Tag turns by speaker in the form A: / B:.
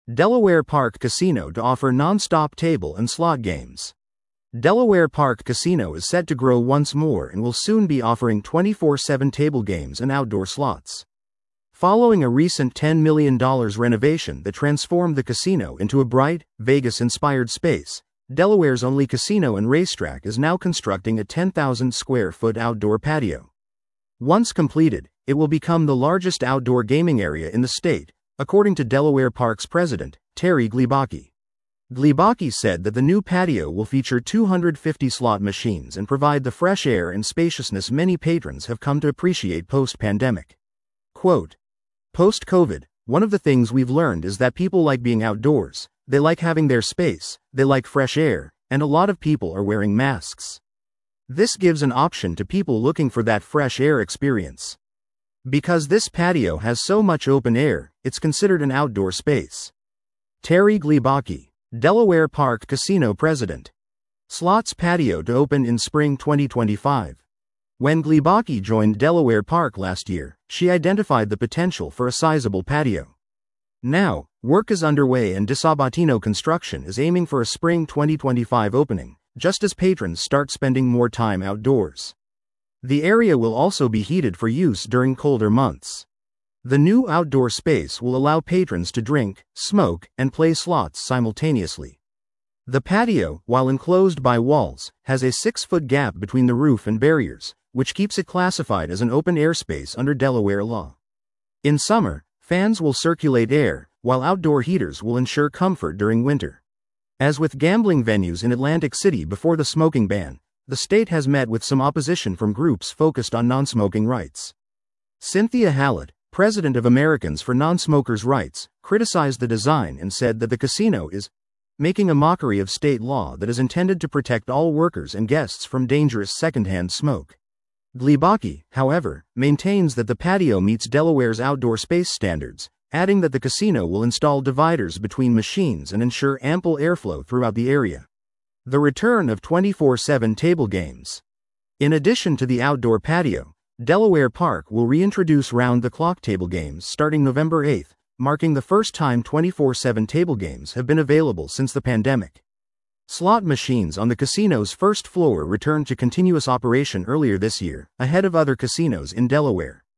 A: Delaware Park Casino to offer non-stop table and slot games. Delaware Park Casino is set to grow once more and will soon be offering 24/7 table games and outdoor slots. Following a recent $10 million renovation that transformed the casino into a bright, Vegas-inspired space, Delaware's only casino and racetrack is now constructing a 10,000-square-foot outdoor patio. Once completed, it will become the largest outdoor gaming area in the state, according to Delaware Park's president, Terry Glebacki. Glebacki said that the new patio will feature 250 slot machines and provide the fresh air and spaciousness many patrons have come to appreciate post-pandemic. Quote, "Post-COVID, one of the things we've learned is that people like being outdoors, they like having their space, they like fresh air, and a lot of people are wearing masks. This gives an option to people looking for that fresh air experience. Because this patio has so much open air, it's considered an outdoor space." Terry Glebacki, Delaware Park Casino president. Slots patio to open in spring 2025. When Glebacki joined Delaware Park last year, she identified the potential for a sizable patio. Now, work is underway and DiSabatino Construction is aiming for a spring 2025 opening, just as patrons start spending more time outdoors. The area will also be heated for use during colder months. The new outdoor space will allow patrons to drink, smoke, and play slots simultaneously. The patio, while enclosed by walls, has a 6-foot gap between the roof and barriers, which keeps it classified as an open-air space under Delaware law. In summer, fans will circulate air, while outdoor heaters will ensure comfort during winter. As with gambling venues in Atlantic City before the smoking ban, the state has met with some opposition from groups focused on non-smoking rights. Cynthia Hallett, president of Americans for Non-Smokers' Rights, criticized the design and said that the casino is making a mockery of state law that is intended to protect all workers and guests from dangerous secondhand smoke. Glebacki, however, maintains that the patio meets Delaware's outdoor space standards, adding that the casino will install dividers between machines and ensure ample airflow throughout the area. The return of 24/7 table games. In addition to the outdoor patio, Delaware Park will reintroduce round-the-clock table games starting November 8, marking the first time 24/7 table games have been available since the pandemic. Slot machines on the casino's first floor returned to continuous operation earlier this year, ahead of other casinos in Delaware.